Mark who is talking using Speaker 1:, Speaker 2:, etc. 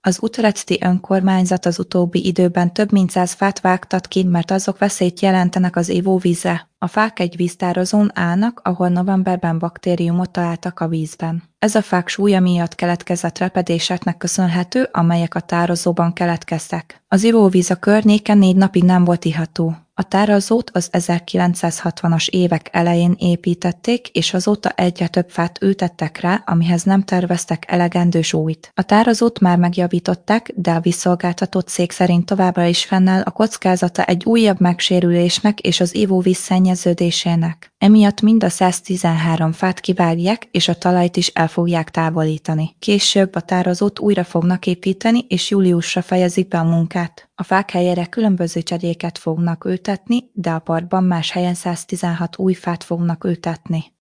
Speaker 1: Az Utrechtei önkormányzat az utóbbi időben több mint 100 fát vágtat ki, mert azok veszélyt jelentenek az ivóvízre. A fák egy víztározón állnak, ahol novemberben baktériumot találtak a vízben. Ez a fák súlya miatt keletkezett repedéseknek köszönhető, amelyek a tározóban keletkeztek. Az ivóvíz a környéken 4 napig nem volt iható. A tározót az 1960-as évek elején építették, és azóta egyre több fát ültettek rá, amihez nem terveztek elegendő súlyt. A tározót már megjavították, de a vízszolgáltató cég szerint továbbra is fennáll a kockázata egy újabb megsérülésnek és az ivóvíz szennyeződésének. Emiatt mind a 113 fát kivágják, és a talajt is el fogják távolítani. Később a tározót újra fognak építeni, és júliusra fejezik be a munkát. A fák helyére különböző cserjéket fognak ültetni, de a parkban más helyen 116 új fát fognak ültetni.